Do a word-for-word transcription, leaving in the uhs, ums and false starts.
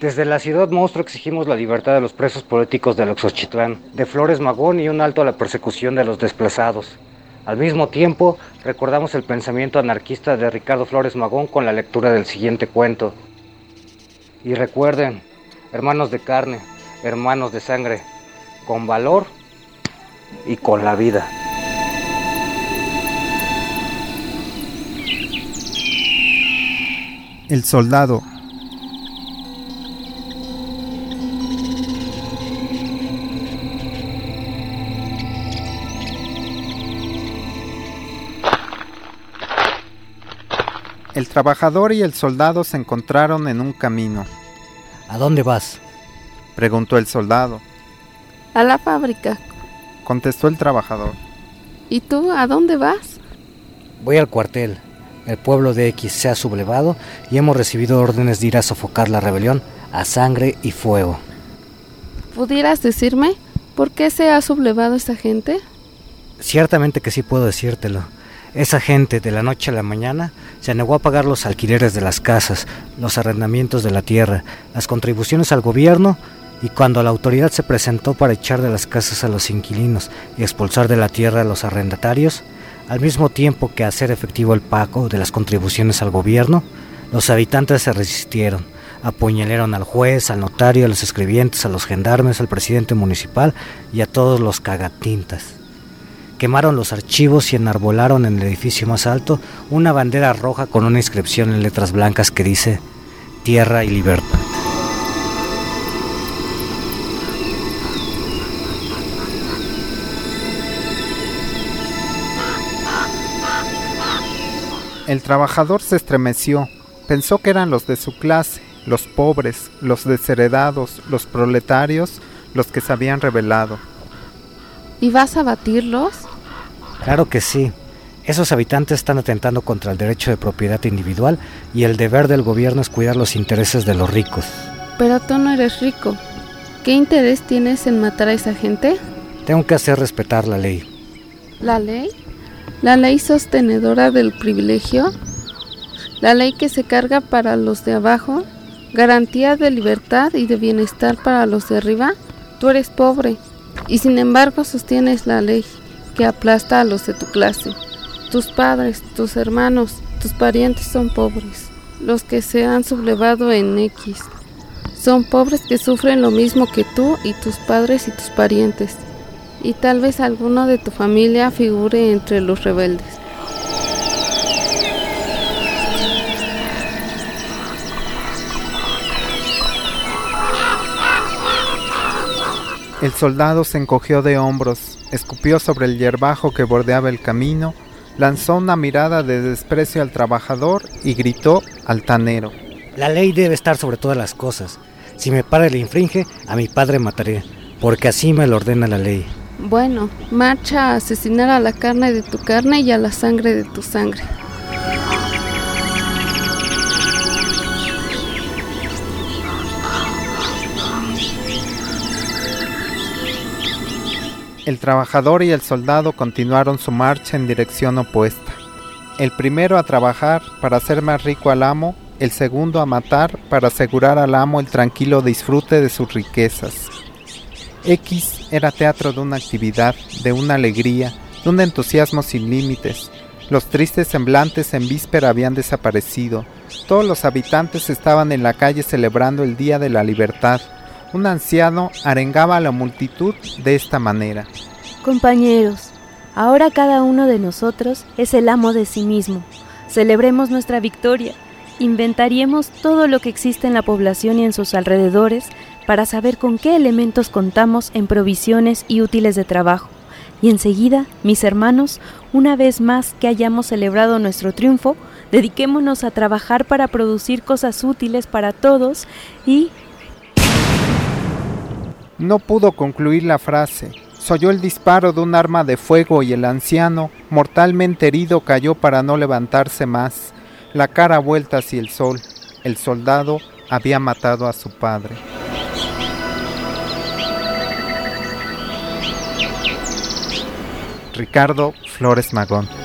Desde la ciudad monstruo exigimos la libertad de los presos políticos del Oxochitlán, de Flores Magón y un alto a la persecución de los desplazados. Al mismo tiempo, recordamos el pensamiento anarquista de Ricardo Flores Magón con la lectura del siguiente cuento. Y recuerden, hermanos de carne, hermanos de sangre, con valor y con la vida. El soldado. El trabajador y el soldado se encontraron en un camino. ¿A dónde vas?, preguntó el soldado. A la fábrica, contestó el trabajador. ¿Y tú a dónde vas? Voy al cuartel. El pueblo de X se ha sublevado y hemos recibido órdenes de ir a sofocar la rebelión a sangre y fuego. ¿Pudieras decirme por qué se ha sublevado esta gente? Ciertamente que sí puedo decírtelo. Esa gente, de la noche a la mañana, se negó a pagar los alquileres de las casas, los arrendamientos de la tierra, las contribuciones al gobierno, y cuando la autoridad se presentó para echar de las casas a los inquilinos y expulsar de la tierra a los arrendatarios, al mismo tiempo que hacer efectivo el pago de las contribuciones al gobierno, los habitantes se resistieron, apuñalaron al juez, al notario, a los escribientes, a los gendarmes, al presidente municipal y a todos los cagatintas. Quemaron los archivos y enarbolaron en el edificio más alto una bandera roja con una inscripción en letras blancas que dice Tierra y Libertad. El trabajador se estremeció. Pensó que eran los de su clase, los pobres, los desheredados, los proletarios, los que se habían rebelado. ¿Y vas a batirlos? Claro que sí. Esos habitantes están atentando contra el derecho de propiedad individual y el deber del gobierno es cuidar los intereses de los ricos. Pero tú no eres rico. ¿Qué interés tienes en matar a esa gente? Tengo que hacer respetar la ley. ¿La ley? ¿La ley sostenedora del privilegio? ¿La ley que se carga para los de abajo? ¿Garantía de libertad y de bienestar para los de arriba? Tú eres pobre y sin embargo sostienes la ley que aplasta a los de tu clase. Tus padres, tus hermanos, tus parientes son pobres. Los que se han sublevado en X son pobres que sufren lo mismo que tú y tus padres y tus parientes. Y tal vez alguno de tu familia figure entre los rebeldes. El soldado se encogió de hombros, escupió sobre el hierbajo que bordeaba el camino, lanzó una mirada de desprecio al trabajador y gritó altanero. La ley debe estar sobre todas las cosas. Si mi padre le infringe, a mi padre mataré, porque así me lo ordena la ley. Bueno, marcha a asesinar a la carne de tu carne y a la sangre de tu sangre. El trabajador y el soldado continuaron su marcha en dirección opuesta. El primero a trabajar para hacer más rico al amo, el segundo a matar para asegurar al amo el tranquilo disfrute de sus riquezas. X era teatro de una actividad, de una alegría, de un entusiasmo sin límites. Los tristes semblantes en víspera habían desaparecido. Todos los habitantes estaban en la calle celebrando el Día de la Libertad. Un anciano arengaba a la multitud de esta manera. Compañeros, ahora cada uno de nosotros es el amo de sí mismo. Celebremos nuestra victoria. Inventariemos todo lo que existe en la población y en sus alrededores para saber con qué elementos contamos en provisiones y útiles de trabajo. Y enseguida, mis hermanos, una vez más que hayamos celebrado nuestro triunfo, dediquémonos a trabajar para producir cosas útiles para todos y... No pudo concluir la frase. Se oyó el disparo de un arma de fuego y el anciano, mortalmente herido, cayó para no levantarse más, la cara vuelta hacia el sol. El soldado había matado a su padre. Ricardo Flores Magón.